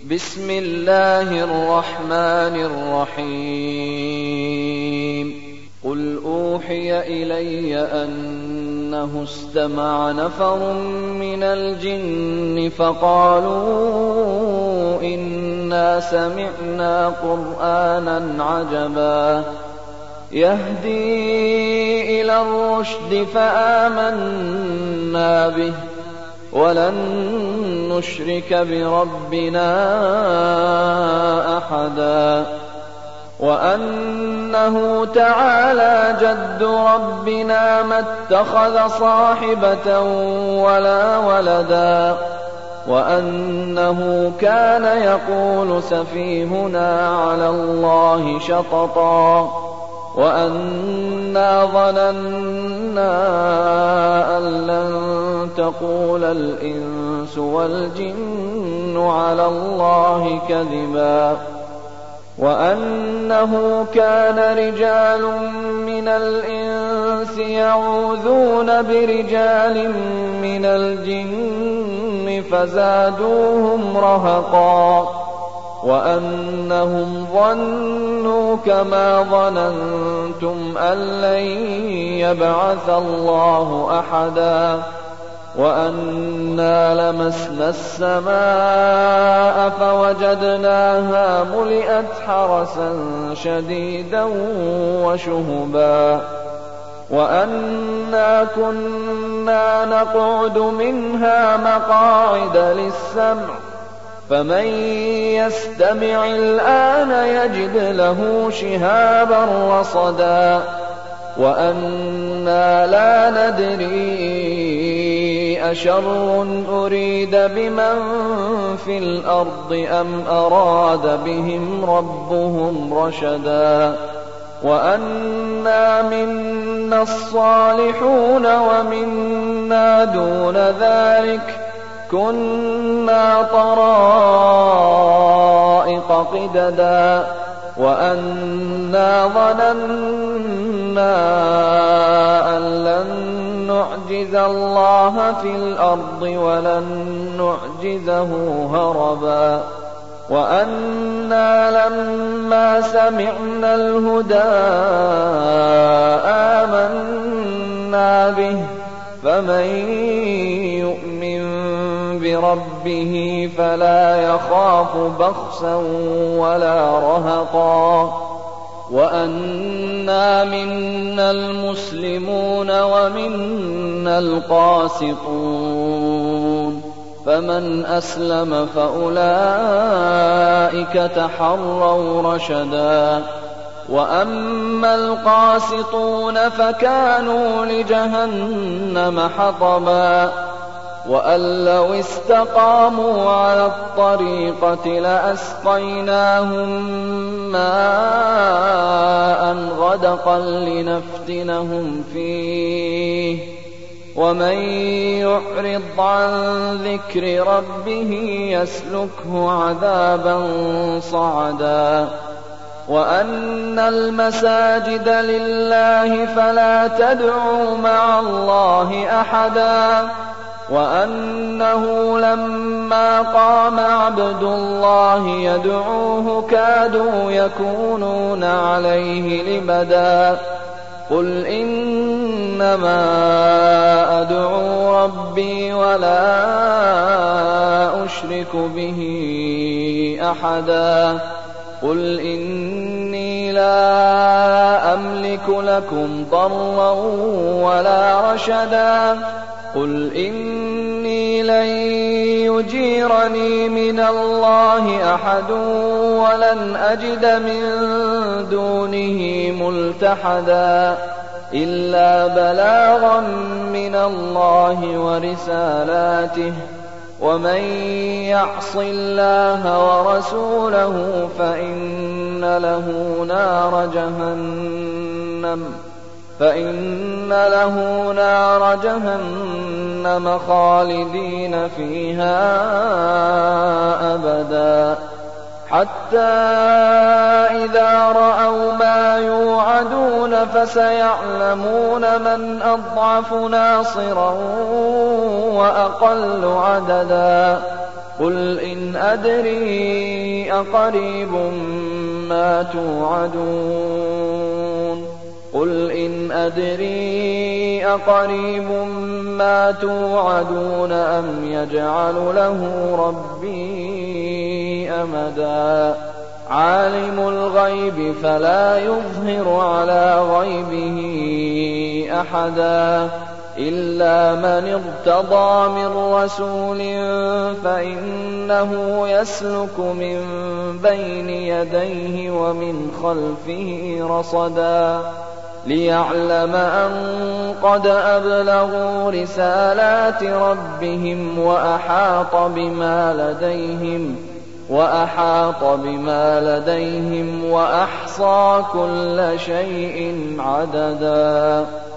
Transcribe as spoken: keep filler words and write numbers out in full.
بسم الله الرحمن الرحيم قل أوحي إلي أنه استمع نفر من الجن فقالوا إنا سمعنا قرآنا عجبا يهدي إلى الرشد فآمنا به ولن نشرك بربنا أحدا وأنه تعالى جد ربنا ما اتخذ صاحبة ولا ولدا وأنه كان يقول سفيهنا على الله شططا وأنا ظننا أن لن تقول الإنس والجن على الله كذبا وأنه كان رجال من الإنس يعوذون برجال من الجن فزادوهم رهقا وأنهم ظنوا كما ظننتم أن لن يبعث الله أحدا وأنا لمسنا السماء فوجدناها ملئت حرسا شديدا وشهبا وأنا كنا نقعد منها مقاعد للسمع فمن يستمع الآن يجد له شهابا رصدا وأنا لا ندري أشر أريد بمن في الأرض أم أراد بهم ربهم رشدا وأنا منا الصالحون ومنا دون ذلك كنا طرائق قددا وأنا ظننا أن لن نعجز الله في الأرض ولن نعجزه هربا وأنا لما سمعنا الهدى آمنا به فمن يؤمن بربه فلا يخاف بخسا ولا رهقا وأنا منا المسلمون ومنا القاسطون فمن أسلم فأولئك تحروا رشدا وأما القاسطون فكانوا لجهنم حطبا وأن لو استقاموا على الطريقة لأسقيناهم ماء غدقا لنفتنهم فيه ومن يعرض عن ذكر ربه يسلكه عذابا صعدا وأن المساجد لله فلا تدعوا مع الله أحدا وأنه لما قام عبد الله يدعوه كادوا يكونون عليه لبدا قل إنما أدعو ربي ولا أشرك به أحدا قل إني لا أملك لكم ضرا ولا رشدا قل إني لن يجيرني من الله أحد ولن أجد من دونه ملتحدا إلا بلاغا من الله ورسالاته ومن يعص الله ورسوله فإن له نار جهنم فإن له نار جهنم خالدين فيها أبدا حتى إذا رأوا ما يوعدون فسيعلمون من أضعف ناصرا وأقل عددا قل إن أدري أقريب ما توعدون قل إن أدري أقريب ما توعدون أم يجعل له ربي أمدا عالم الغيب فلا يظهر على غيبه أحدا إلا من ارتضى من رسول فإنه يسلك من بين يديه ومن خلفه رصدا ليعلم أن قد أبلغوا رسالات ربهم وأحاط بما لديهم وأحاط بما لديهم وأحصى كل شيء عددا.